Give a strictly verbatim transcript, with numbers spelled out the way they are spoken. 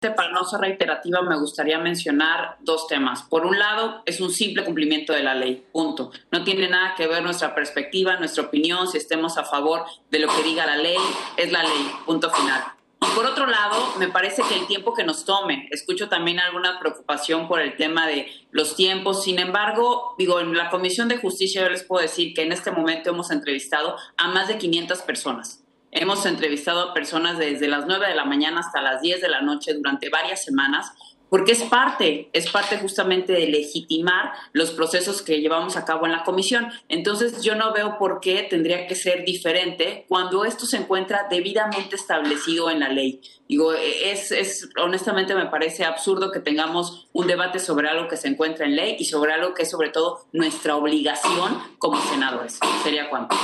Para no ser reiterativa, me gustaría mencionar dos temas. Por un lado, es un simple cumplimiento de la ley, punto. No tiene nada que ver nuestra perspectiva, nuestra opinión, si estemos a favor de lo que diga la ley, es la ley, punto final. Y por otro lado, me parece que el tiempo que nos tome, escucho también alguna preocupación por el tema de los tiempos. Sin embargo, digo, en la Comisión de Justicia yo les puedo decir que en este momento hemos entrevistado a más de quinientas personas. Hemos entrevistado a personas desde las nueve de la mañana hasta las diez de la noche durante varias semanas, porque es parte, es parte justamente de legitimar los procesos que llevamos a cabo en la comisión. Entonces, yo no veo por qué tendría que ser diferente cuando esto se encuentra debidamente establecido en la ley. Digo, es, es honestamente me parece absurdo que tengamos un debate sobre algo que se encuentra en ley y sobre algo que es sobre todo nuestra obligación como senadores. Sería cuanto.